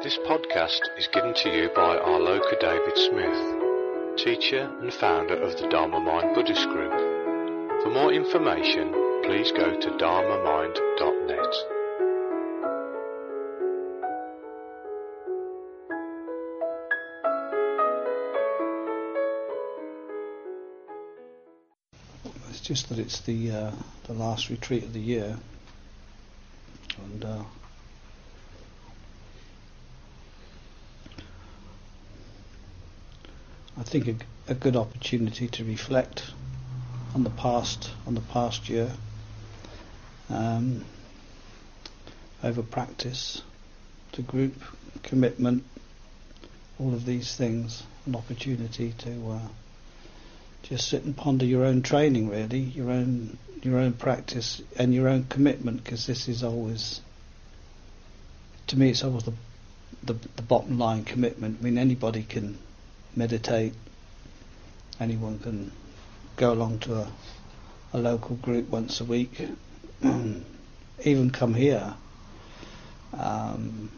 This podcast is given to you by Arloka David Smith, teacher and founder of the Dharma Mind Buddhist Group. For more information, please go to dharmamind.net. It's just that it's the last retreat of the year, and I think a good opportunity to reflect on the past year, over practice, to group commitment, all of these things, an opportunity to just sit and ponder your own training, really, your own practice and your own commitment, because this is always, to me, it's always the bottom line commitment. I mean, anybody can meditate, anyone can go along to a local group once a week, even come here from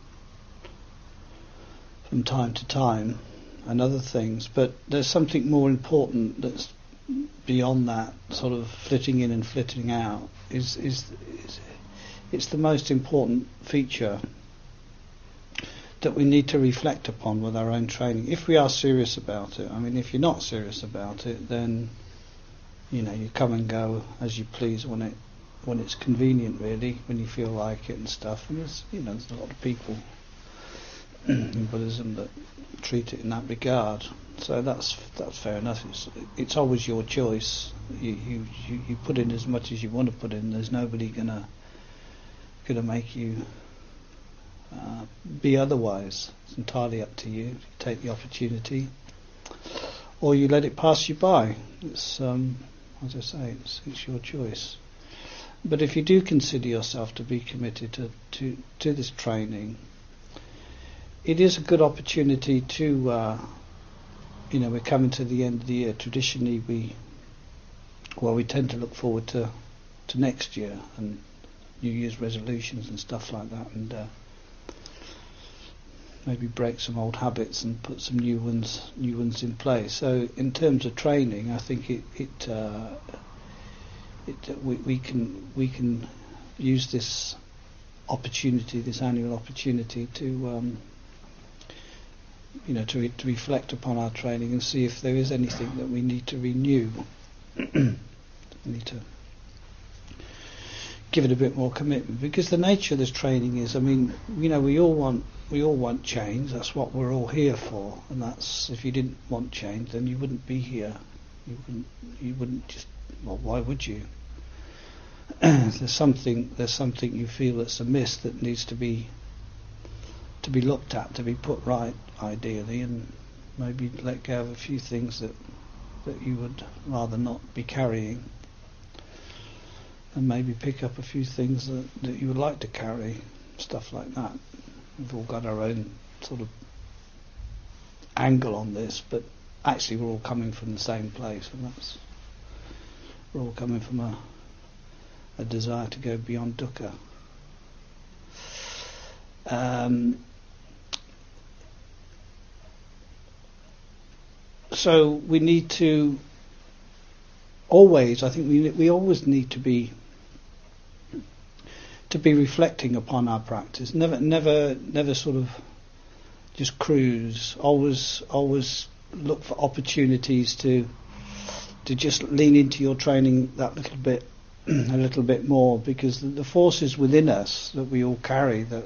time to time, and other things, but there's something more important that's beyond that sort of flitting in and flitting out. It's the most important feature that we need to reflect upon with our own training, if we are serious about it. I mean, if you're not serious about it, then you come and go as you please when it's convenient, really, when you feel like it and stuff. And there's a lot of people in Buddhism that treat it in that regard. So that's fair enough. It's always your choice. You put in as much as you want to put in. There's nobody gonna make you be otherwise. It's entirely up to you. You take the opportunity, or you let it pass you by. It's as I say, it's your choice. But if you do consider yourself to be committed to this training, it is a good opportunity to we're coming to the end of the year. Traditionally we tend to look forward to next year and New Year's resolutions and stuff like that, and maybe break some old habits and put some new ones in place. So in terms of training, I think we can use this opportunity, this annual opportunity, to to reflect upon our training and see if there is anything that we need to renew. We need to give it a bit more commitment, because the nature of this training is, I mean, we all want change. That's what we're all here for, and that's, if you didn't want change, then you wouldn't be here. You wouldn't just, well, why would you? There's something you feel that's amiss that needs to be looked at, to be put right, ideally, and maybe let go of a few things that you would rather not be carrying, and maybe pick up a few things that you would like to carry, stuff like that. We've all got our own sort of angle on this, but actually we're all coming from the same place, and we're all coming from a desire to go beyond dukkha. So we need to always, I think we always need to be reflecting upon our practice. Never sort of just cruise. Always look for opportunities to just lean into your training that little bit, a little bit more, because the forces within us that we all carry, that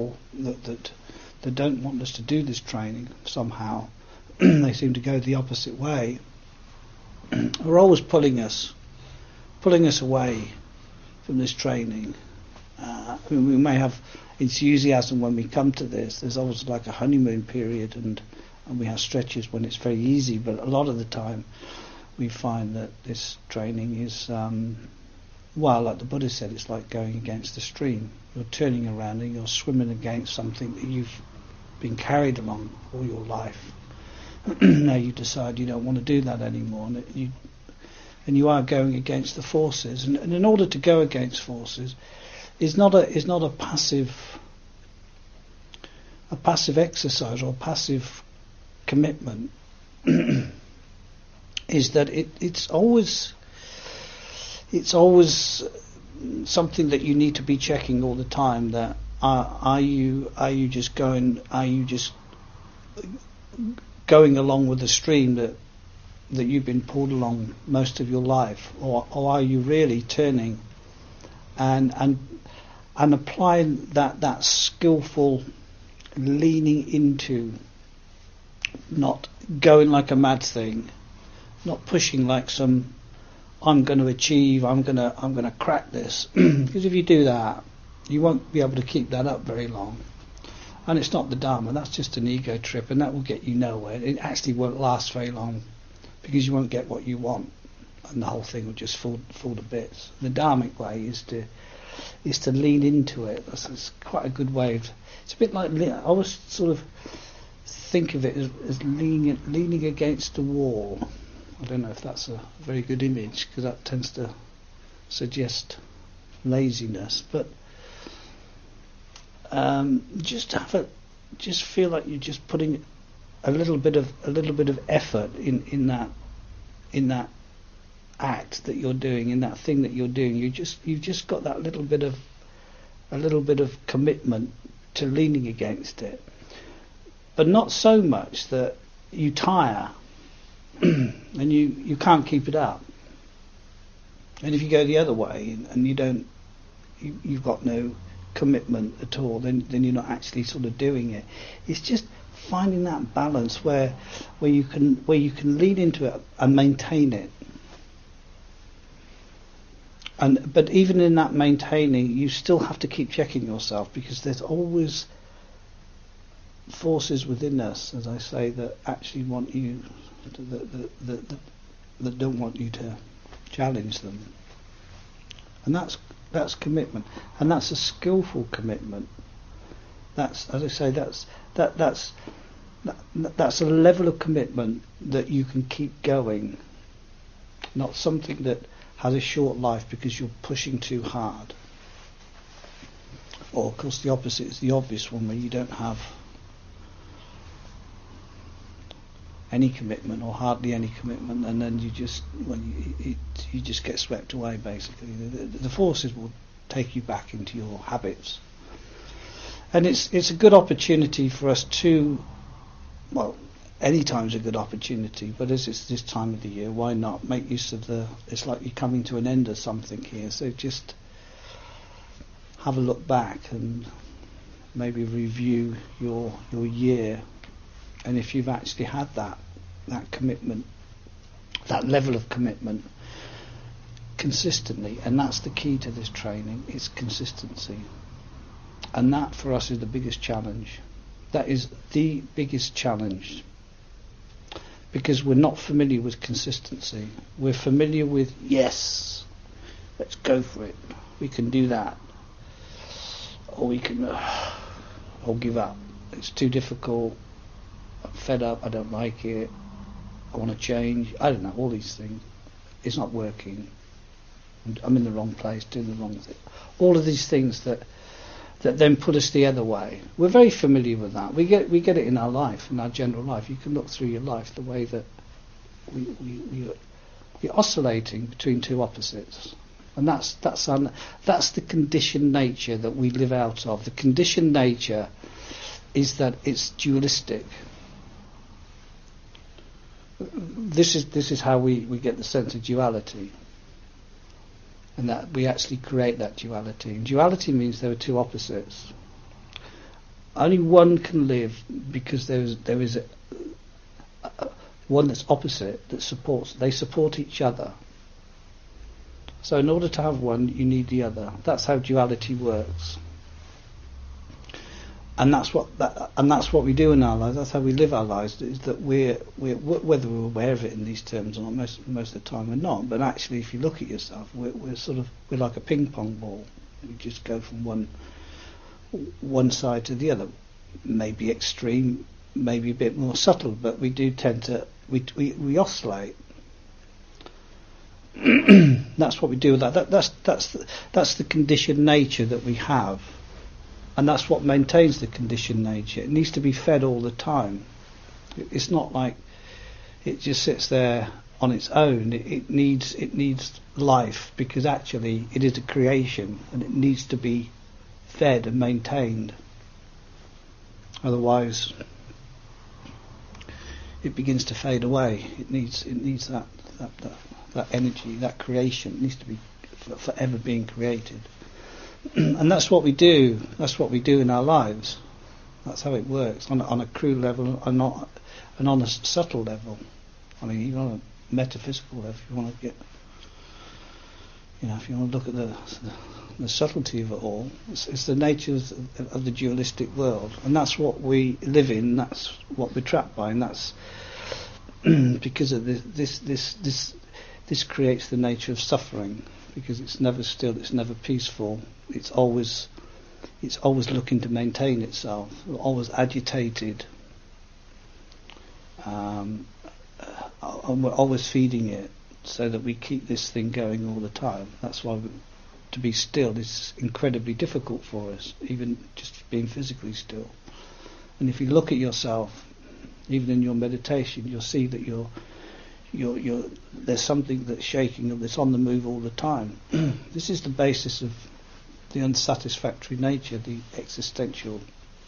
don't want us to do this training somehow, they seem to go the opposite way. Are always pulling us away from this training. We may have enthusiasm when we come to this. There's always like a honeymoon period, and we have stretches when it's very easy, but a lot of the time we find that this training is, like the Buddha said, it's like going against the stream. You're turning around and you're swimming against something that you've been carried along all your life. Now you decide you don't want to do that anymore, and you are going against the forces. And in order to go against forces, is not a passive a passive exercise or passive commitment is that it's always something that you need to be checking all the time. That are you just going along with the stream that you've been pulled along most of your life, or are you really turning and applying that skillful leaning into, not going like a mad thing, not pushing like some I'm going to achieve, I'm going to crack this, because if you do that, you won't be able to keep that up very long. And it's not the Dharma, that's just an ego trip, and that will get you nowhere. It actually won't last very long, because you won't get what you want, and the whole thing will just fall to bits. The Dharmic way is to lean into it. That's quite a good way of. It's a bit like, I always sort of think of it as leaning against the wall. I don't know if that's a very good image, because that tends to suggest laziness, but just feel like you're just putting a little bit of effort in that act that you're doing, in that thing that you're doing. You've just got that little bit of commitment to leaning against it, but not so much that you tire and you can't keep it up. And if you go the other way and you've got no commitment at all, then you're not actually sort of doing it. It's just finding that balance where you can lean into it and maintain it. But even in that maintaining, you still have to keep checking yourself, because there's always forces within us, as I say, that actually want you, that don't want you to challenge them. And that's commitment, and that's a skillful commitment. That's, as I say, that's a level of commitment that you can keep going, not something that has a short life because you're pushing too hard. Or of course the opposite is the obvious one, where you don't have any commitment or hardly any commitment, and then you just get swept away. Basically, the forces will take you back into your habits, and it's a good opportunity for us to, well, any time's a good opportunity, but as it's this time of the year, why not make use of it's like you're coming to an end of something here, so just have a look back and maybe review your year. And if you've actually had that commitment, that level of commitment consistently, and that's the key to this training, it's consistency. And that for us is the biggest challenge. That is the biggest challenge, because we're not familiar with consistency. We're familiar with, yes, let's go for it, we can do that, or we can or give up, it's too difficult, I'm fed up, I don't like it, I want to change, I don't know, all these things. It's not working, I'm in the wrong place, doing the wrong thing. All of these things that then put us the other way. We're very familiar with that. We get it in our life, in our general life. You can look through your life, the way that we're oscillating between two opposites. And that's the conditioned nature that we live out of. The conditioned nature is that it's dualistic. This is how we get the sense of duality, and that we actually create that duality. And duality means there are two opposites. Only one can live because there is one that's opposite that supports. They support each other. So in order to have one, you need the other. That's how duality works. And that's what we do in our lives. That's how we live our lives. Is that we're whether we're aware of it in these terms or not, most of the time we're not. But actually, if you look at yourself, we're like a ping pong ball. We just go from one side to the other. Maybe extreme, maybe a bit more subtle, but we do tend to we oscillate. That's what we do with that. That's the conditioned nature that we have. And that's what maintains the conditioned nature. It needs to be fed all the time. It's not like it just sits there on its own. It needs life, because actually it is a creation and it needs to be fed and maintained. Otherwise it begins to fade away. It needs that energy, that creation. It needs to be forever being created. And that's what we do. That's what we do in our lives. That's how it works on a crude level, and on a subtle level. I mean, even on a metaphysical level. If you want to get, if you want to look at the subtlety of it all, it's the nature of the dualistic world, and that's what we live in. That's what we're trapped by, and that's because of this creates the nature of suffering. Because it's never still, it's never peaceful. It's always looking to maintain itself, always agitated, and we're always feeding it, so that we keep this thing going all the time. That's why to be still is incredibly difficult for us, even just being physically still. And if you look at yourself, even in your meditation, you'll see that you're there's something that's shaking, that's on the move all the time. This is the basis of the unsatisfactory nature, the existential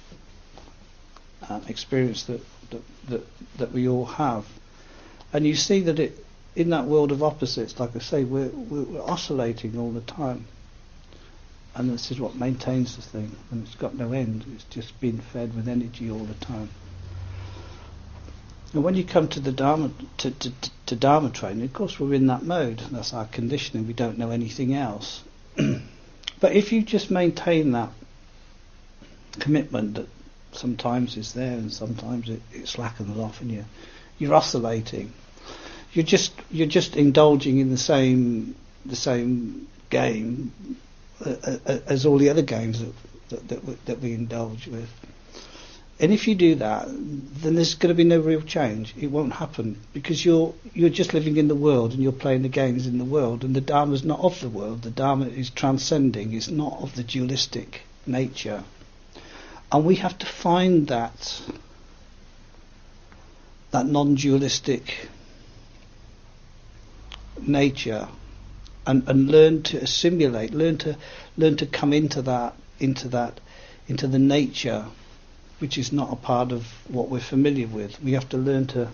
experience that we all have. And you see that in that world of opposites, like I say, we're oscillating all the time. And this is what maintains the thing, and it's got no end. It's just being fed with energy all the time. And when you come to the Dharma, to Dharma training, of course we're in that mode. That's our conditioning. We don't know anything else. But if you just maintain that commitment that sometimes is there and sometimes it slackens off, and you're oscillating, you're just indulging in the same game as all the other games that we indulge with. And if you do that, then there's going to be no real change. It won't happen, because you're just living in the world and you're playing the games in the world, and the Dharma's not of the world. The Dharma is transcending. It's not of the dualistic nature. And we have to find that non-dualistic nature and learn to assimilate, learn to come into the nature which is not a part of what we're familiar with. We have to learn to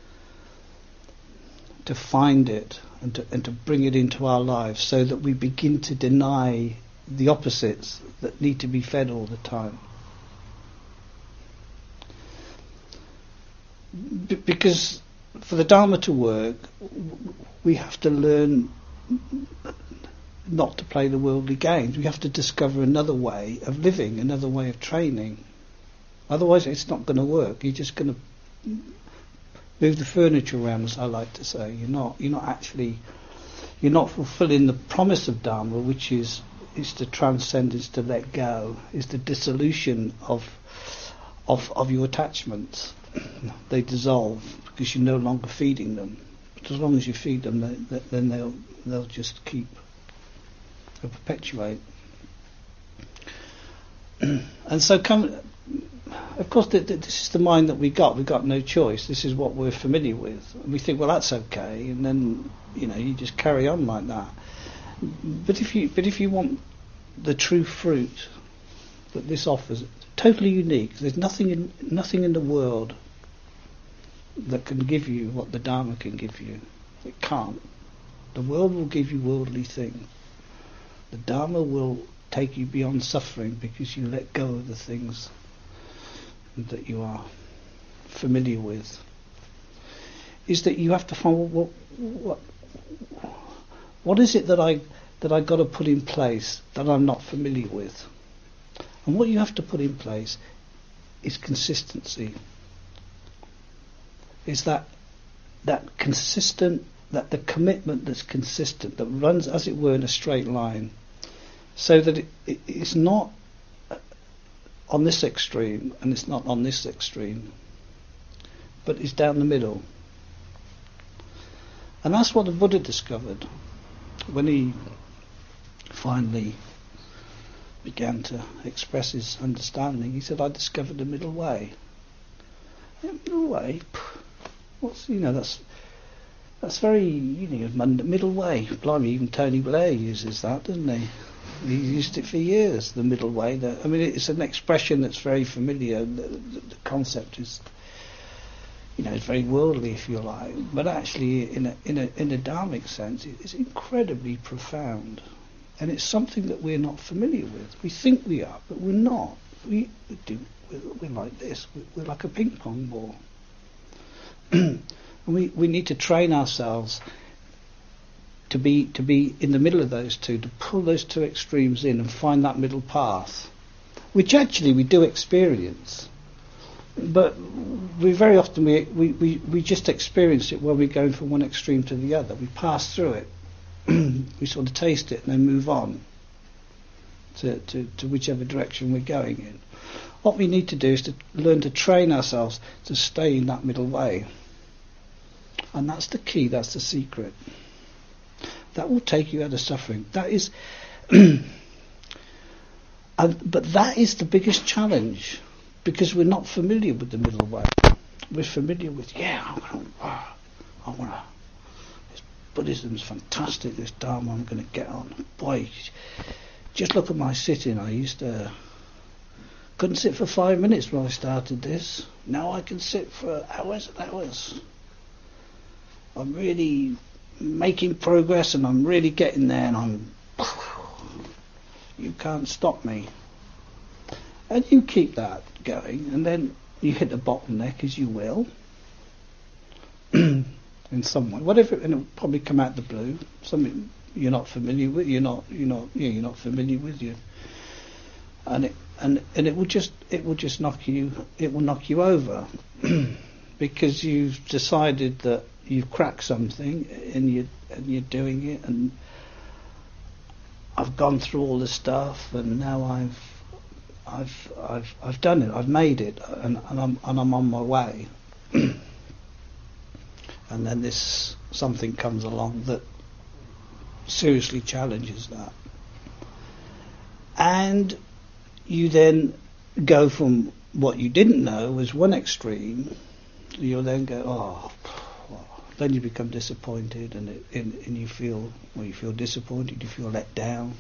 find it and to bring it into our lives, so that we begin to deny the opposites that need to be fed all the time. Because for the Dharma to work, we have to learn not to play the worldly games. We have to discover another way of living, another way of training. Otherwise it's not going to work. You're just going to move the furniture around, as I like to say. You're not fulfilling the promise of Dharma, which is to transcend, is to let go, is the dissolution of your attachments. They dissolve because you're no longer feeding them. But as long as you feed them, then they'll just they'll perpetuate. And so of course, this is the mind that we got. We've got no choice. This is what we're familiar with. And we think, well, that's okay, and then you just carry on like that. But if you want the true fruit that this offers, totally unique. There's nothing in the world that can give you what the Dharma can give you. It can't. The world will give you worldly things. The Dharma will take you beyond suffering, because you let go of the things that you are familiar with. Is that you have to find what is it that I got to put in place that I'm not familiar with. And what you have to put in place is consistency. Is that consistent, that the commitment that's consistent, that runs, as it were, in a straight line, so that it's not on this extreme and it's not on this extreme, but it's down the middle. And that's what the Buddha discovered when he finally began to express his understanding, he said, I discovered the middle way. Yeah, middle way? What's, that's very, middle way. Blimey, even Tony Blair uses that, doesn't he? He used it for years, the middle way. It's an expression that's very familiar. The concept is, it's very worldly, if you like, but actually, in a dharmic sense, it's incredibly profound, and it's something that we're not familiar with. We think we are, but we're not. We're like this. We're like a ping pong ball, and we need to train ourselves to be in the middle of those two, to pull those two extremes in and find that middle path, which actually we do experience. But we very often we just experience it when we're going from one extreme to the other. We pass through it, we sort of taste it, and then move on to whichever direction we're going in. What we need to do is to learn to train ourselves to stay in that middle way, and that's the key. That's the secret. That will take you out of suffering. That is, but that is the biggest challenge. Because we're not familiar with the middle way. We're familiar with, I want to, this Buddhism's fantastic, this Dharma I'm going to get on. Boy, just look at my sitting. Couldn't sit for 5 minutes when I started this. Now I can sit for hours and hours. I'm really making progress and I'm really getting there, and you can't stop me. And you keep that going, and then you hit a bottleneck, as you will, in some way. Whatever, and it'll probably come out the blue. Something you're not familiar with. You're not familiar with you, and it will just knock you. It will knock you over because you've decided that you've cracked something, and you're doing it. And I've gone through all the stuff, and now I've done it. I've made it, and I'm on my way. And then this something comes along that seriously challenges that, and you then go from what you didn't know was one extreme. You'll then go, then you become disappointed, and you feel disappointed. You feel let down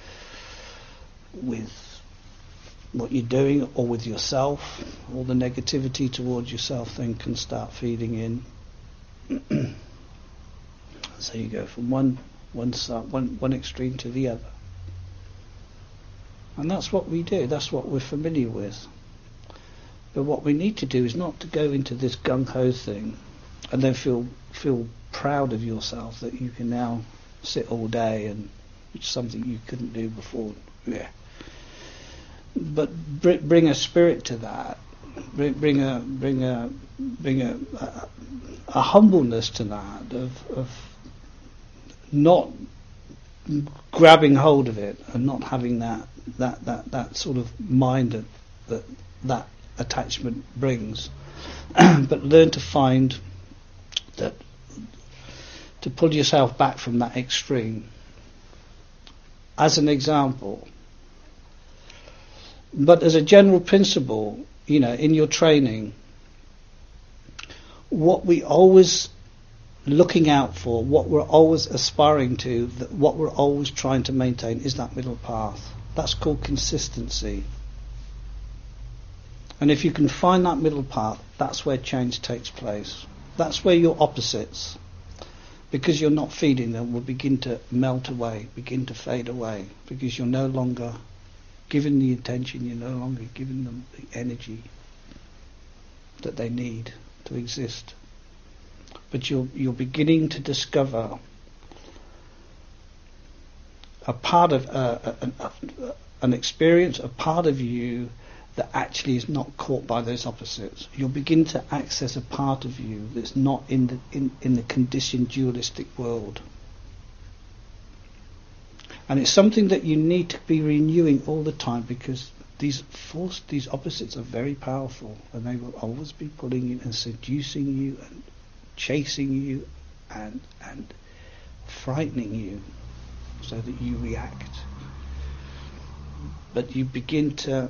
with what you're doing, or with yourself. All the negativity towards yourself then can start feeding in. So you go from one extreme to the other, and that's what we do. That's what we're familiar with. But what we need to do is not to go into this gung-ho thing and then feel proud of yourself that you can now sit all day, and which is something you couldn't do before. Yeah. But bring a spirit to that. Bring a humbleness to that of not grabbing hold of it and not having that sort of mind that attachment brings. But learn to find that, to pull yourself back from that extreme. As an example. But as a general principle, in your training, what we always looking out for, what we're always aspiring to, what we're always trying to maintain is that middle path. That's called consistency. And if you can find that middle path, that's where change takes place. That's where your opposites, because you're not feeding them, will begin to melt away, begin to fade away, because you're no longer giving the attention, you're no longer giving them the energy that they need to exist. But you're beginning to discover a part of an experience, a part of you that actually is not caught by those opposites. You'll begin to access a part of you that's not in the conditioned dualistic world. And it's something that you need to be renewing all the time, because these opposites are very powerful, and they will always be pulling you and seducing you and chasing you and frightening you so that you react. but you begin to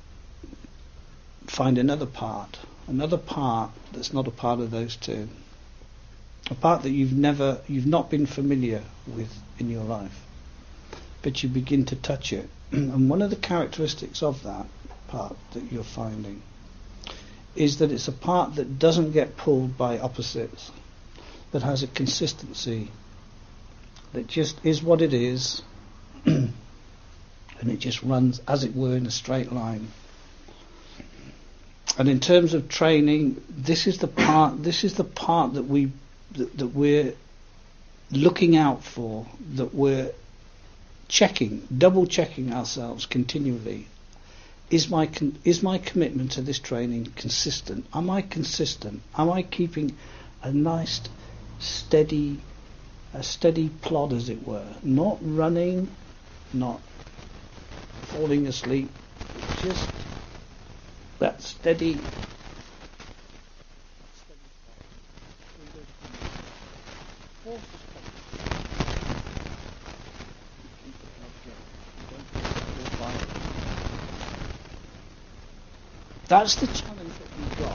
find another part that's not a part of those two, a part that you've not been familiar with in your life, but you begin to touch it. And one of the characteristics of that part that you're finding is that it's a part that doesn't get pulled by opposites, but has a consistency that just is what it is, and it just runs, as it were, in a straight line. And in terms of training, this is the part that we're looking out for, that we're double checking ourselves continually. Is my commitment to this training consistent? Am I consistent? Am I keeping a nice steady plod, as it were? Not running, not falling asleep, just that steady. That's the challenge that we've got.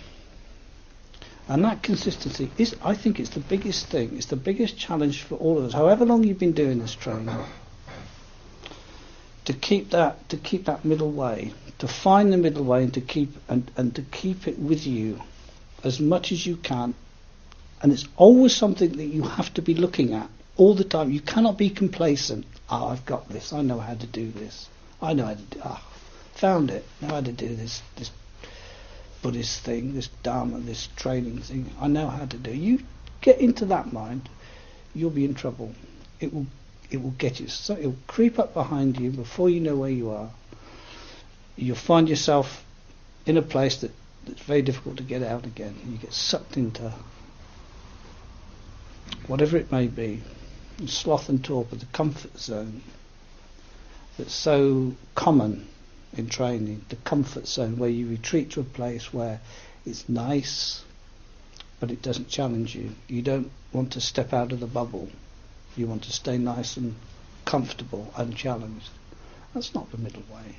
And that consistency is, I think, it's the biggest thing. It's the biggest challenge for all of us. However long you've been doing this training, to keep that middle way, to find the middle way, and to keep it with you as much as you can. And it's always something that you have to be looking at all the time. You cannot be complacent. I've got this. I know how to do this. I know how to do. Found it. Know how to do this Buddhist thing, this Dharma, this training thing. I know how to do. You get into that mind, you'll be in trouble. It will get you. So it will creep up behind you before you know where you are. You'll find yourself in a place that's very difficult to get out again. And you get sucked into whatever it may be, sloth and torpor, the comfort zone that's so common in training, the comfort zone where you retreat to a place where it's nice but it doesn't challenge you. You don't want to step out of the bubble. You want to stay nice and comfortable, unchallenged. That's not the middle way.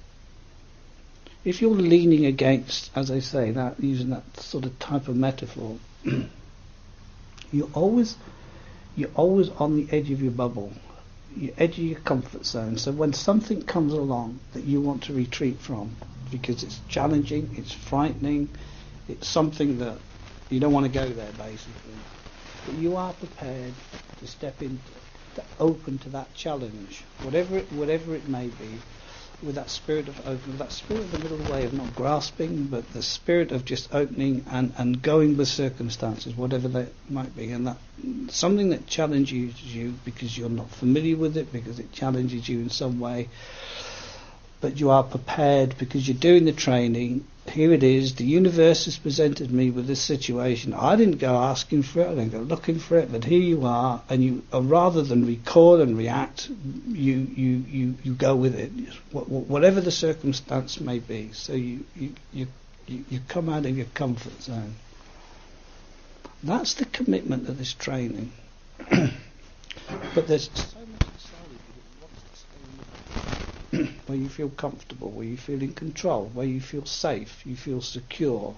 If you're leaning against, as I say, that using that sort of type of metaphor, you're always on the edge of your bubble, the edge of your comfort zone. So when something comes along that you want to retreat from because it's challenging, it's frightening, it's something that you don't want to go there, basically, but you are prepared to step in, to open to that challenge, whatever it may be, with that spirit of opening, with that spirit of the middle way of not grasping, but the spirit of just opening and going with circumstances, whatever they might be, and that something that challenges you because you're not familiar with it, because it challenges you in some way, but you are prepared because you're doing the training. Here it is, the universe has presented me with this situation. I didn't go asking for it, I didn't go looking for it, but here you are, and you rather than recoil and react, you go with it, whatever the circumstance may be. So you come out of your comfort zone. That's the commitment of this training. But there's so much inside of you that wants to stay in the where you feel comfortable, where you feel in control, where you feel safe, you feel secure.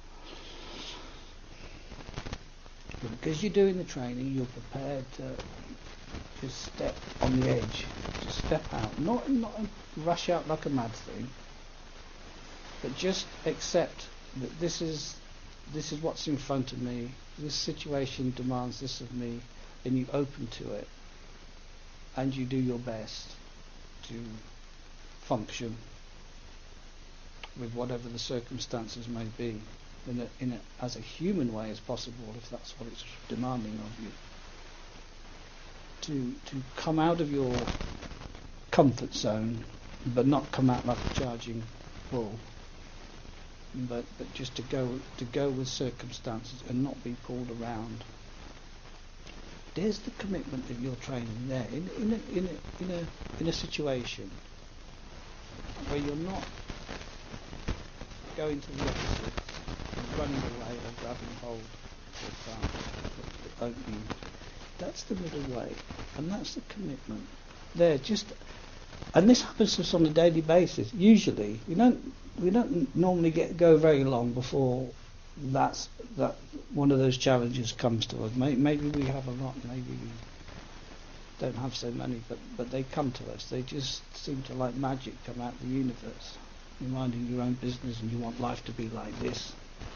But because you're doing the training, you're prepared to just step on the edge, just step out, not rush out like a mad thing, but just accept that this is what's in front of me. This situation demands this of me, and you open to it, and you do your best to function with whatever the circumstances may be, in a as a human way as possible, if that's what it's demanding of you. To come out of your comfort zone, but not come out like a charging bull, but just to go with circumstances and not be pulled around. There's the commitment of your training there in a situation where you're not going to the opposite, running away or grabbing hold of opening. That's the middle way, and that's the commitment. There, just And this happens to us on a daily basis. Usually, we don't normally go very long before that one of those challenges comes to us. Maybe we have a lot, maybe we don't have so many, but they come to us. They just seem to, like magic, come out of the universe. You're minding your own business and you want life to be like this.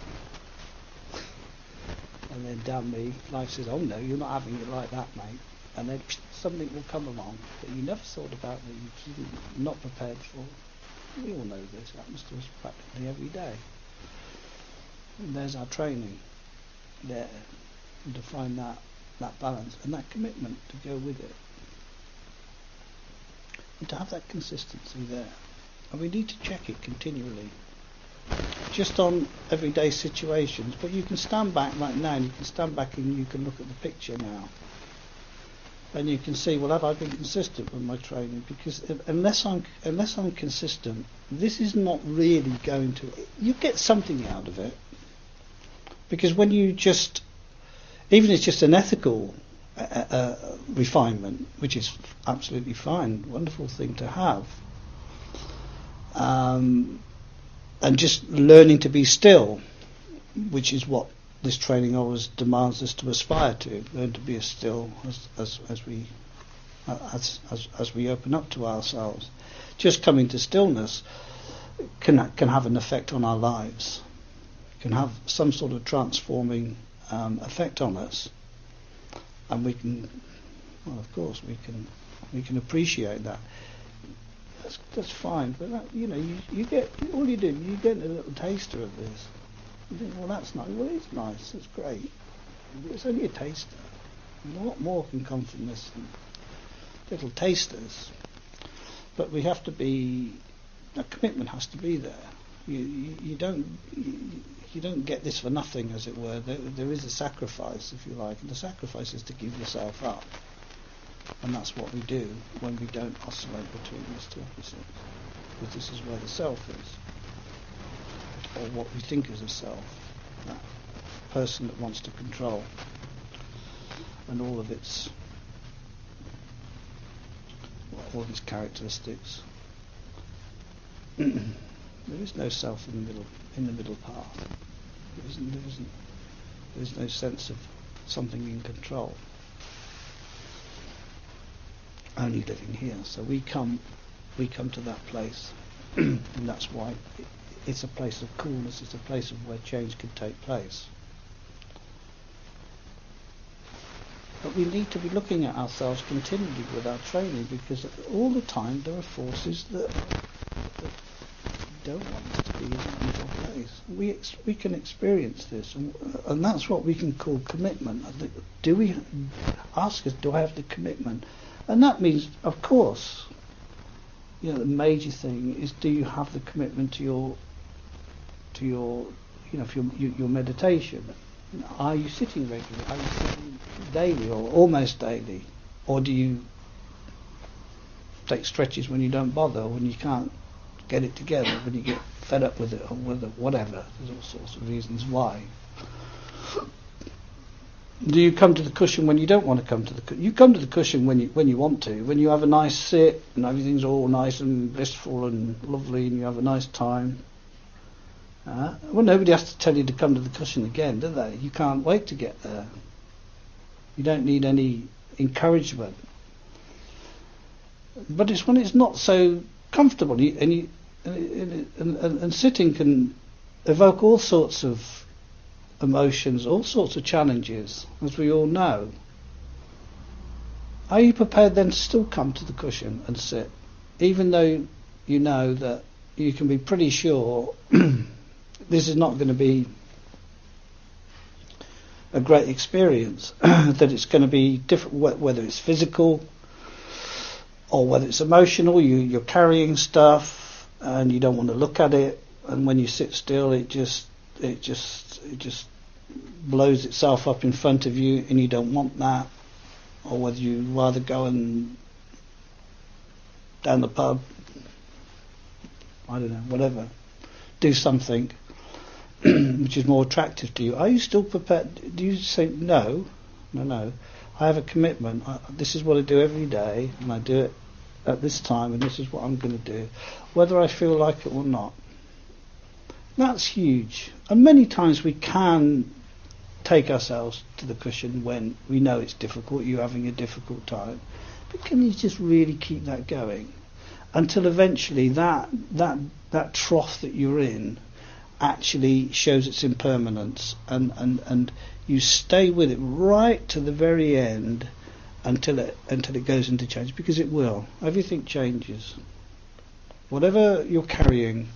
And then damn me, life says, oh no, you're not having it like that, mate. And then something will come along that you never thought about, that you're not prepared for. We all know this. It happens to us practically every day. And there's our training there, and to find that balance and that commitment to go with it. And to have that consistency there. And we need to check it continually. Just on everyday situations. But you can stand back right now, and you can stand back and you can look at the picture now. And you can see, well, have I been consistent with my training? Because unless I'm consistent, this is not really going to... You get something out of it. Because when you just... Even if it's just an ethical refinement, which is absolutely fine, wonderful thing to have. And just learning to be still, which is what this training always demands us to aspire to, learn to be as still as we open up to ourselves. Just coming to stillness can have an effect on our lives, can have some sort of transforming effect on us, and we can, well, of course, we can appreciate that. That's fine, but that, you get all you do. You get a little taster of this. You think, well, that's nice. Well, it's nice. It's great. But it's only a taster. A lot more can come from this than little tasters. But we have to be. A commitment has to be there. You don't get this for nothing, as it were. There is a sacrifice, if you like, and the sacrifice is to give yourself up. And that's what we do when we don't oscillate between these two opposites. Because this is where the self is. Or what we think is a self. That person that wants to control. And all of its characteristics. There is no self in the middle path. There is no sense of something in control. Only living here. So we come to that place, and that's why it's a place of coolness. It's a place of where change can take place. But we need to be looking at ourselves continually with our training, because all the time there are forces that don't want us to be in that middle place. We can experience this, and that's what we can call commitment. Do we ask us? Do I have the commitment? And that means, of course, the major thing is, do you have the commitment to your meditation? Are you sitting regularly? Are you sitting daily or almost daily? Or do you take stretches when you don't bother, when you can't get it together, when you get fed up with it, or whatever? There's all sorts of reasons why. Do you come to the cushion when you don't want to come to the cushion? You come to the cushion when you want to, when you have a nice sit and everything's all nice and blissful and lovely and you have a nice time. Well, nobody has to tell you to come to the cushion again, do they? You can't wait to get there. You don't need any encouragement. But it's when it's not so comfortable, and sitting can evoke all sorts of emotions, all sorts of challenges, as we all know. Are you prepared then to still come to the cushion and sit, even though you know that you can be pretty sure this is not going to be a great experience, that it's going to be different, whether it's physical or whether it's emotional? You're carrying stuff and you don't want to look at it, and when you sit still it just blows itself up in front of you, and you don't want that. Or whether you rather go and down the pub, I don't know, whatever, do something which is more attractive to you. Are you still prepared? Do you say no, I have a commitment, this is what I do every day, and I do it at this time, and this is what I'm going to do, whether I feel like it or not. That's huge. And many times we can take ourselves to the cushion when we know it's difficult, you're having a difficult time. But can you just really keep that going until eventually that trough that you're in actually shows its impermanence, and you stay with it right to the very end until it goes into change, because it will. Everything changes. Whatever you're carrying,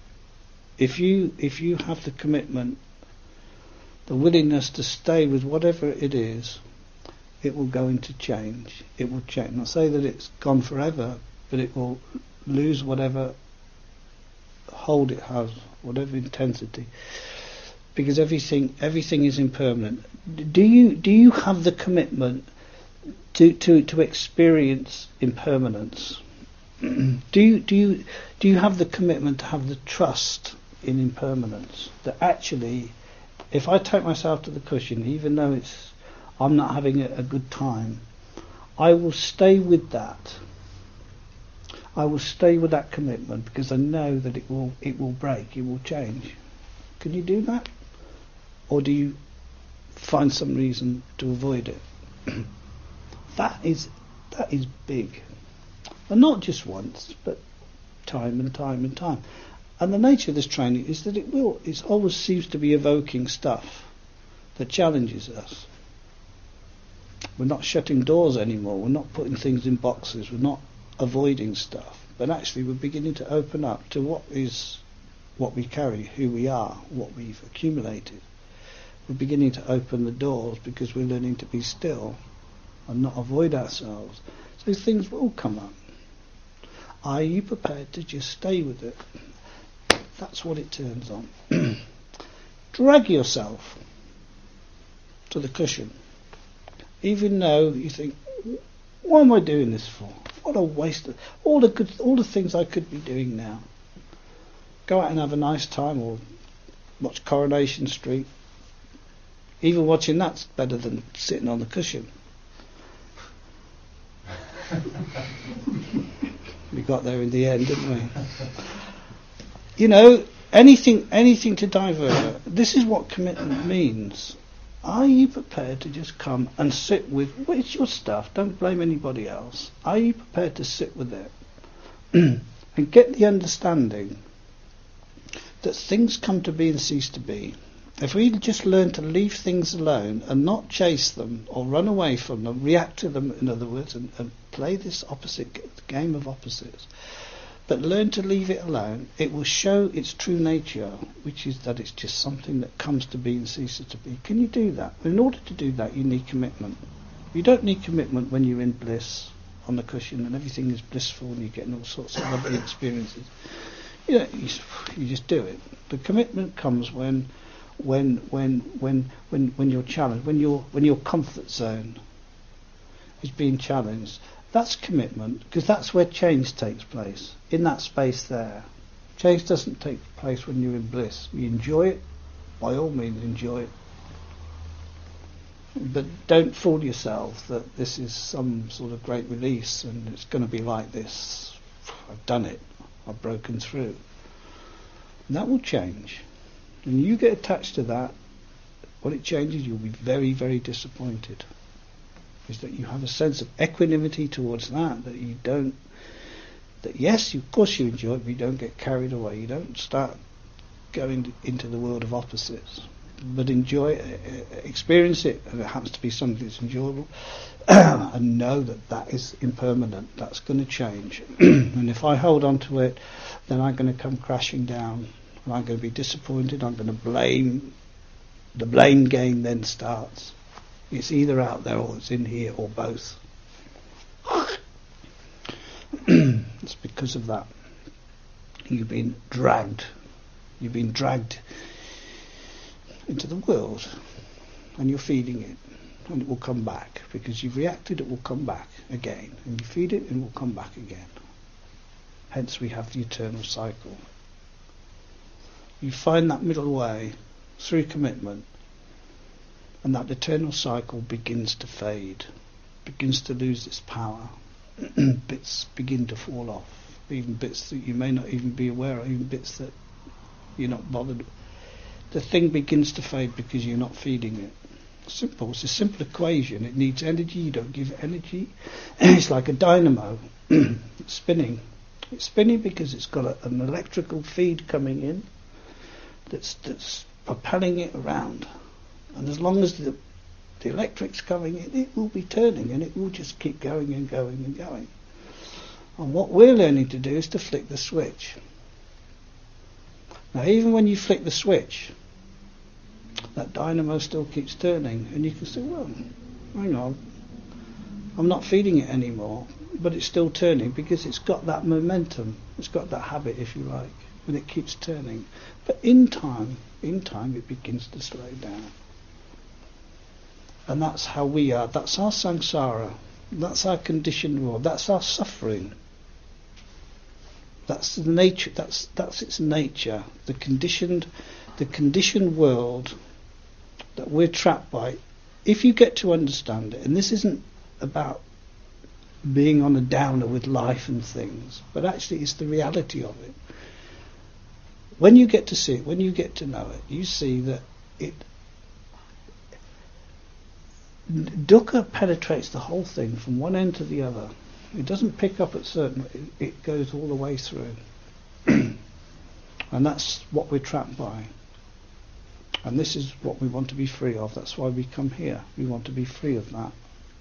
if you have the commitment, the willingness to stay with whatever it is, it will go into change. It will change. Not say that it's gone forever, but it will lose whatever hold it has, whatever intensity, because everything is impermanent. Do you have the commitment to experience impermanence? Do you have the commitment to have the trust in impermanence, that actually, if I take myself to the cushion, even though I'm not having a good time, I will stay with that. I will stay with that commitment, because I know that it will break, it will change. Can you do that? Or do you find some reason to avoid it? That is big. And not just once, but time and time and time. And the nature of this training is that it always seems to be evoking stuff that challenges us. We're not shutting doors anymore, we're not putting things in boxes, we're not avoiding stuff, but actually we're beginning to open up to what we carry, who we are, what we've accumulated. We're beginning to open the doors because we're learning to be still and not avoid ourselves. So things will come up. Are you prepared to just stay with it? That's what it turns on. Drag yourself to the cushion, even though you think, what am I doing this for? What a waste of all the things I could be doing now. Go out and have a nice time, or watch Coronation Street. Even watching that's better than sitting on the cushion. We got there in the end, didn't we? You know, anything to divert. This is what commitment means. Are you prepared to just come and sit with, well, it's your stuff, don't blame anybody else. Are you prepared to sit with it and get the understanding that things come to be and cease to be? If we just learn to leave things alone and not chase them or run away from them, react to them, in other words, and play this opposite game of opposites, but learn to leave it alone, it will show its true nature, which is that it's just something that comes to be and ceases to be. Can you do that? In order to do that, you need commitment. You don't need commitment when you're in bliss on the cushion and everything is blissful and you're getting all sorts of lovely experiences. You just do it. The commitment comes when you're challenged, when your comfort zone is being challenged. That's commitment, because that's where change takes place, in that space there. Change doesn't take place when you're in bliss. You enjoy it, by all means enjoy it. But don't fool yourself that this is some sort of great release and it's going to be like this. I've done it. I've broken through. And that will change. And you get attached to that, when it changes, you'll be very, very disappointed. Is that you have a sense of equanimity towards that you don't, that yes, of course you enjoy it, but you don't get carried away. You don't start going into the world of opposites, but enjoy it, experience it, and it happens to be something that's enjoyable, and know that is impermanent, that's going to change. And if I hold on to it, then I'm going to come crashing down, and I'm going to be disappointed, I'm going to blame. The blame game then starts. It's either out there or it's in here or both. It's because of that. You've been dragged into the world, and you're feeding it, and it will come back, because you've reacted, it will come back again, and you feed it and it will come back again. Hence we have the eternal cycle. You find that middle way through commitment, and that eternal cycle begins to fade, begins to lose its power, bits begin to fall off, even bits that you may not even be aware of, even bits that you're not bothered. The thing begins to fade because you're not feeding it. Simple. It's a simple equation. It needs energy. You don't give it energy. It's like a dynamo. It's spinning. It's spinning because it's got an electrical feed coming in that's propelling it around. And as long as the electric's coming in, it will be turning, and it will just keep going and going and going. And what we're learning to do is to flick the switch. Now, even when you flick the switch, that dynamo still keeps turning, and you can say, well, hang on, I'm not feeding it anymore, but it's still turning because it's got that momentum, it's got that habit, if you like, and it keeps turning. But in time it begins to slow down. And that's how we are. That's our samsara. That's our conditioned world. That's our suffering. That's the nature. That's its nature. The conditioned world that we're trapped by. If you get to understand it, and this isn't about being on a downer with life and things, but actually it's the reality of it. When you get to see it, when you get to know it, you see that dukkha penetrates the whole thing from one end to the other. It doesn't pick up at certain, it goes all the way through. And that's what we're trapped by. And this is what we want to be free of. That's why we come here. We want to be free of that.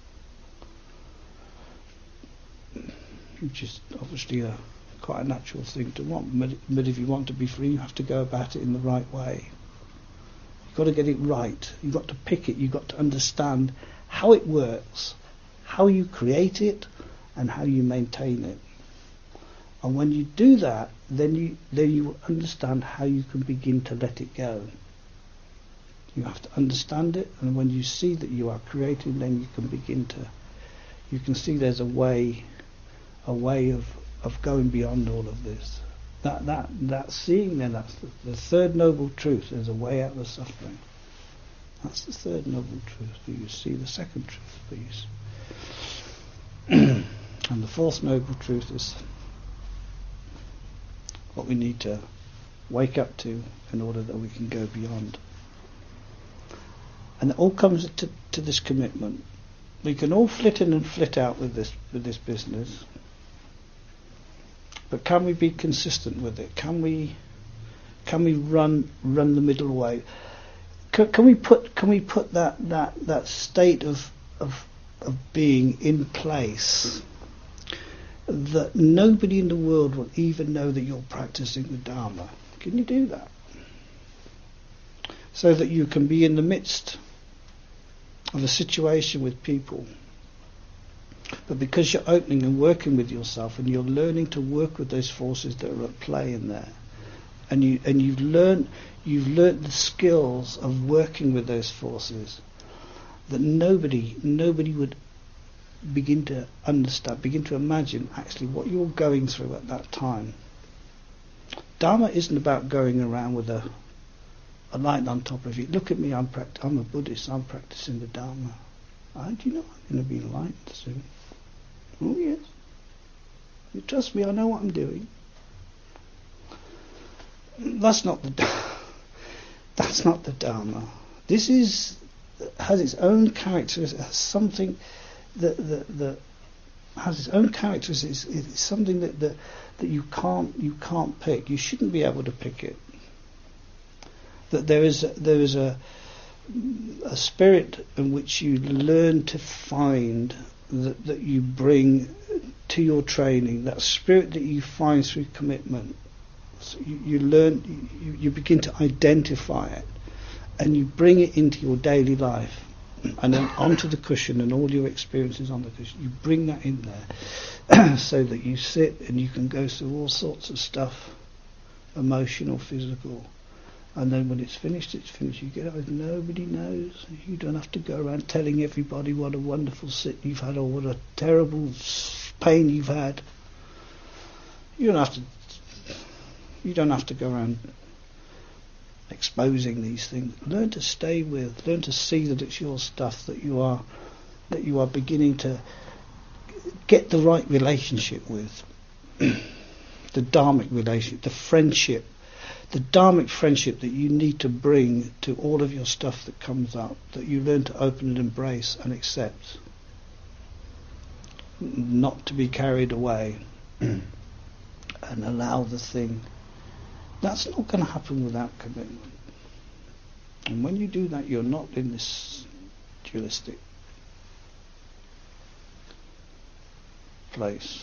Which is obviously quite a natural thing to want. But if you want to be free, you have to go about it in the right way. You've got to get it right. You've got to pick it. You've got to understand how it works, how you create it, and how you maintain it. And when you do that, then you understand how you can begin to let it go. You have to understand it, and when you see that you are creating, then you can begin to. You can see there's a way of going beyond all of this. That seeing, then that's the third noble truth. There's a way out of suffering. That's the third noble truth. You see the second truth, please. And the fourth noble truth is what we need to wake up to in order that we can go beyond. And it all comes to this commitment. We can all flit in and flit out with this business, but can we be consistent with it? Can we run the middle way? Can we put that state of being in place that nobody in the world will even know that you're practicing the Dharma? Can you do that? So that you can be in the midst of a situation with people, but because you're opening and working with yourself, and you're learning to work with those forces that are at play in there, and you've learned the skills of working with those forces, that nobody would begin to understand, begin to imagine actually what you're going through at that time. Dharma isn't about going around with a light on top of you. Look at me, I'm a Buddhist, I'm practicing the Dharma. Do you know I'm going to be enlightened soon? Oh yes. You trust me, I know what I'm doing. That's not the Dharma. This has its own characteristics, has something that has its own characteristics. It's something that you can't pick. You shouldn't be able to pick it. That there is a spirit in which you learn to find that you bring to your training. That spirit that you find through commitment. So you learn. You begin to identify it, and you bring it into your daily life, and then onto the cushion, and all your experiences on the cushion. You bring that in there, so that you sit and you can go through all sorts of stuff, emotional, physical. And then when it's finished, it's finished. You get out, nobody knows. You don't have to go around telling everybody what a wonderful sit you've had or what a terrible pain you've had. You don't have to go around exposing these things. Learn to stay with, learn to see that it's your stuff, that you are beginning to get the right relationship with, the dharmic relationship, the friendship, the dharmic friendship that you need to bring to all of your stuff that comes up, that you learn to open and embrace and accept, not to be carried away and allow the thing. That's not going to happen without commitment. And when you do that, you're not in this dualistic place.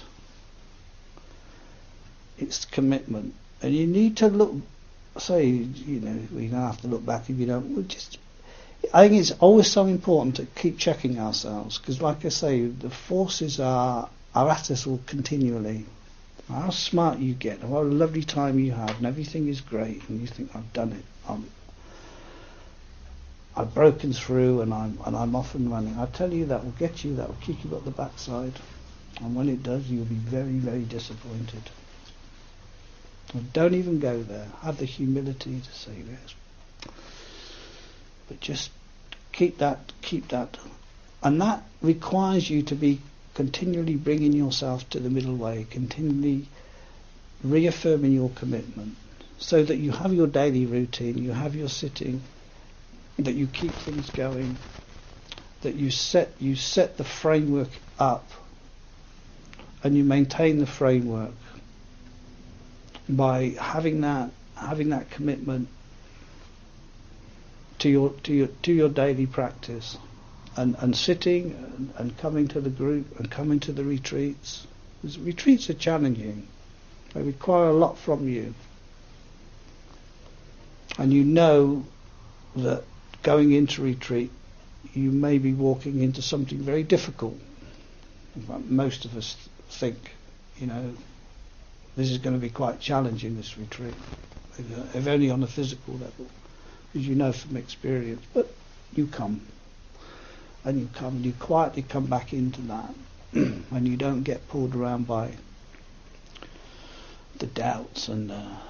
It's commitment. And you need to look, we don't have to look back if you don't. I think it's always so important to keep checking ourselves, because like I say, the forces are at us all continually. How smart you get, and what a lovely time you have, and everything is great, and you think, I've done it, I've broken through, and I'm off and running. I tell you, that will get you, that will kick you up the backside, and when it does, you'll be very, very disappointed. And don't even go there. Have the humility to say yes, but just keep that, and that requires you to be continually bringing yourself to the middle way, continually reaffirming your commitment, so that you have your daily routine, you have your sitting, that you keep things going, that you set the framework up, and you maintain the framework by having that commitment to your daily practice. And sitting and coming to the group and coming to the retreats. Because retreats are challenging. They require a lot from you. And you know that going into retreat, you may be walking into something very difficult. In fact, most of us think, this is going to be quite challenging, this retreat. If only on a physical level, because you know from experience. But you come. And you quietly come back into that, and you don't get pulled around by the doubts and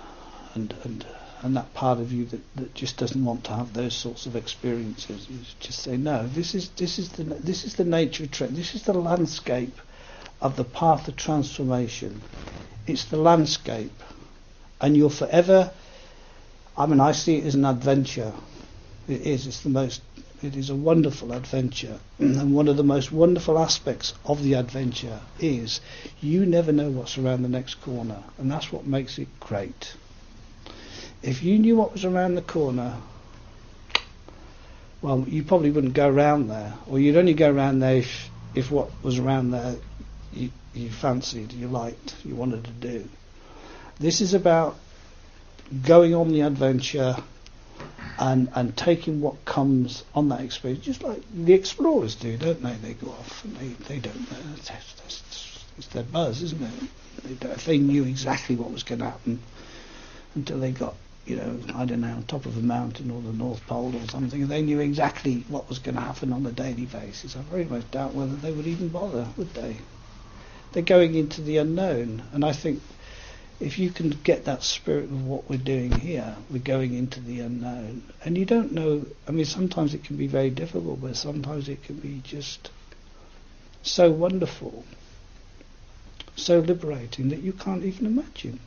that part of you that just doesn't want to have those sorts of experiences. You just say, no, this is the nature of trend. This is the landscape of the path of transformation. It's the landscape, and you're forever. I see it as an adventure. It is. It is a wonderful adventure, and one of the most wonderful aspects of the adventure is you never know what's around the next corner, and that's what makes it great. If you knew what was around the corner, well, you probably wouldn't go around there, or you'd only go around there if what was around there you fancied, you liked, you wanted to do. This is about going on the adventure and taking what comes on that experience, just like the explorers do, don't they? They go off and they don't know. It's their buzz, isn't it? If they knew exactly what was going to happen until they got, on top of a mountain or the North Pole or something, and they knew exactly what was going to happen on a daily basis, I very much doubt whether they would even bother, would they? They're going into the unknown, and I think if you can get that spirit of what we're doing here, we're going into the unknown. And you don't know, sometimes it can be very difficult, but sometimes it can be just so wonderful, so liberating that you can't even imagine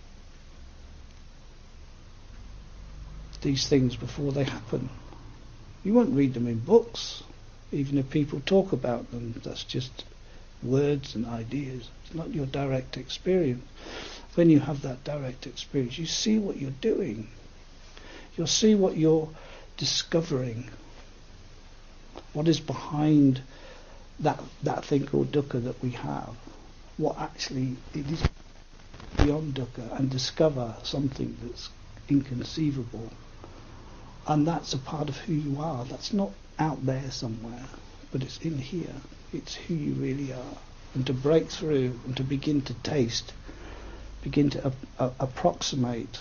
these things before they happen. You won't read them in books, even if people talk about them. That's just words and ideas. It's not your direct experience. When you have that direct experience, you see what you're doing. You'll see what you're discovering. What is behind that thing called dukkha that we have. What actually it is beyond dukkha, and discover something that's inconceivable. And that's a part of who you are. That's not out there somewhere, but it's in here. It's who you really are. And to break through and to begin to taste, begin to approximate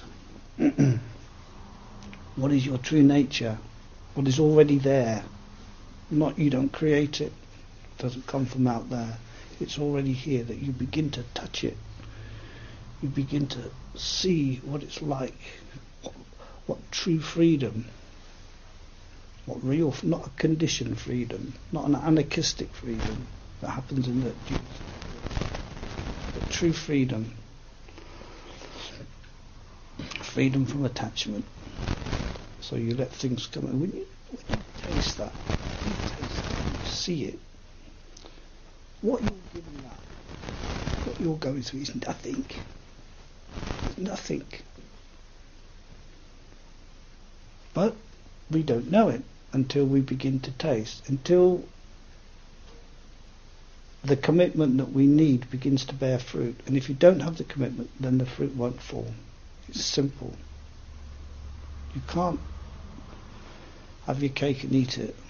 what is your true nature, what is already there. Not you don't create it, it doesn't come from out there. It's already here, that you begin to touch it. You begin to see what it's like, what true freedom, what real, not a conditioned freedom, not an anarchistic freedom, that happens in the true freedom from attachment. So you let things come in. When you taste that, when you see it, what you're giving up, what you're going through is nothing. It's nothing. But we don't know it until we begin to taste, until the commitment that we need begins to bear fruit. And if you don't have the commitment, then the fruit won't fall. It's simple. You can't have your cake and eat it.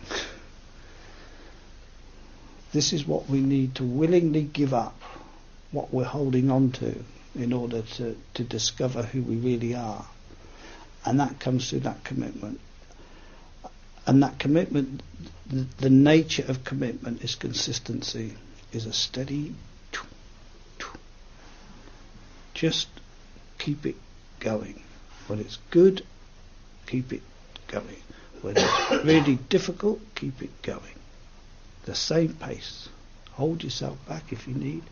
This is what we need to willingly give up what we're holding on to in order to discover who we really are. And that comes through that commitment. And that commitment, the nature of commitment is consistency, is a steady, just keep it going. When it's good, keep it going. When it's really difficult, keep it going. The same pace. Hold yourself back if you need.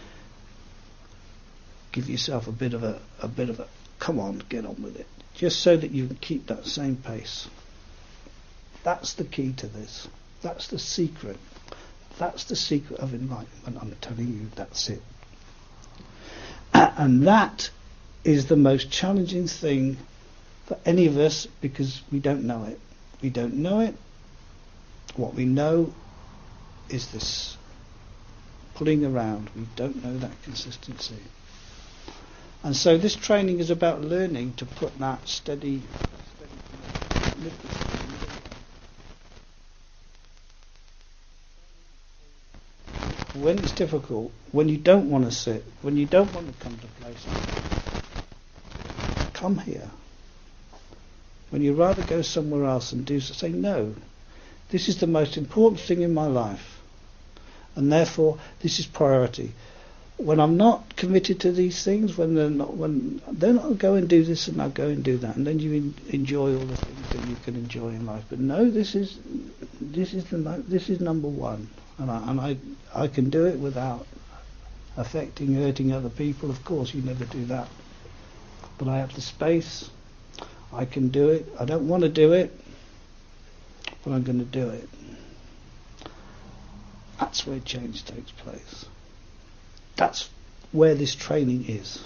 Give yourself a bit of a come on, get on with it. Just so that you can keep that same pace. That's the key to this. That's the secret. That's the secret of enlightenment. I'm telling you, that's it. And that is the most challenging thing for any of us, because we don't know it. We don't know it. What we know is this pulling around. We don't know that consistency. And so this training is about learning to put that steady when it's difficult, when you don't want to sit, when you don't want to come to places, come here. When you'd rather go somewhere else and do so, say no. This is the most important thing in my life, and therefore this is priority. When I'm not committed to these things, then I'll go and do this and I'll go and do that, and then you enjoy all the things that you can enjoy in life. But no, this is number one, and I can do it without hurting other people. Of course, you never do that, but I have the space. I can do it. I don't want to do it, but I'm going to do it. That's where change takes place. That's where this training is.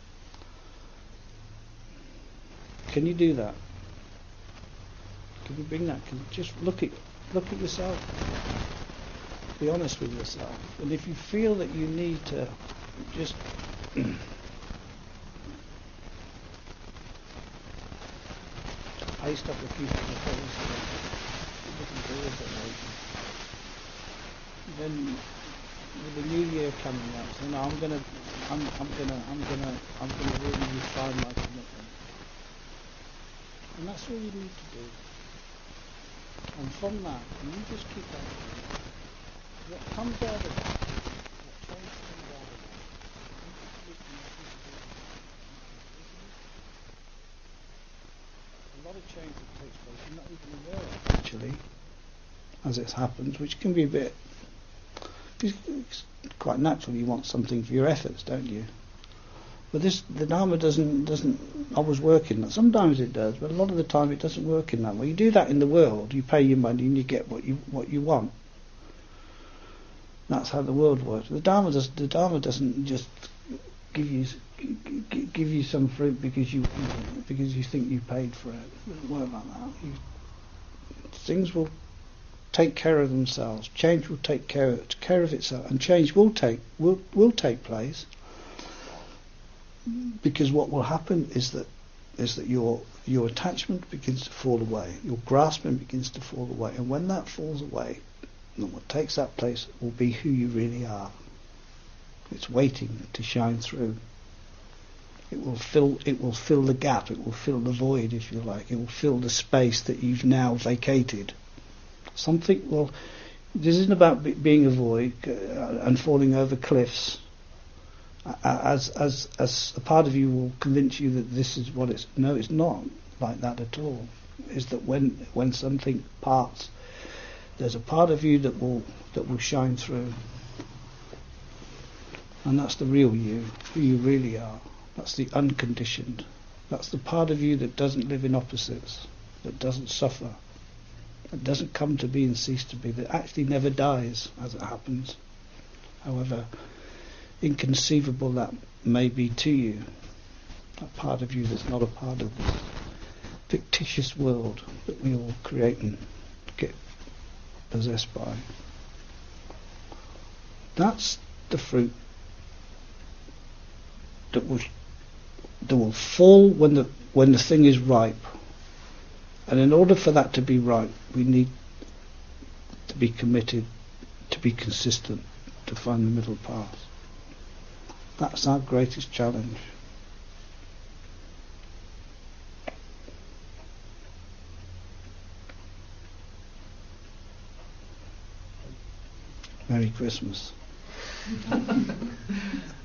Can you do that? Can you bring that? Can you just look at yourself? Be honest with yourself. And if you feel that you need to just paste up a few things, then with the new year coming up, so I'm gonna really refine my commitment, and that's all you need to do. And from that, you just keep that. What comes out of that, what change comes out of that, a lot of change that takes place you're not even aware of, actually, as it happens, which can be a bit. It's quite natural. You want something for your efforts, don't you? But the Dharma doesn't always work in that. Sometimes it does, but a lot of the time it doesn't work in that way. You do that in the world. You pay your money and you get what you want. That's how the world works. The Dharma doesn't just give you some fruit because you think you paid for it. It doesn't work like that. Things will take care of themselves. Change will take care of itself, and change will take place, because what will happen is that your attachment begins to fall away, your grasping begins to fall away, and when that falls away, then what takes that place will be who you really are. It's waiting to shine through. It will fill the gap. It will fill the void, if you like. It will fill the space that you've now vacated. This isn't about being a void and falling over cliffs. As a part of you will convince you that this is what it's. No, it's not like that at all. Is that when something parts, there's a part of you that will shine through. And that's the real you, who you really are. That's the unconditioned. That's the part of you that doesn't live in opposites, that doesn't suffer, that doesn't come to be and cease to be, that actually never dies, as it happens. However inconceivable that may be to you, that part of you that's not a part of this fictitious world that we all create and get possessed by. That's the fruit that will fall when the thing is ripe. And in order for that to be ripe, we need to be committed, to be consistent, to find the middle path. That's our greatest challenge. Merry Christmas.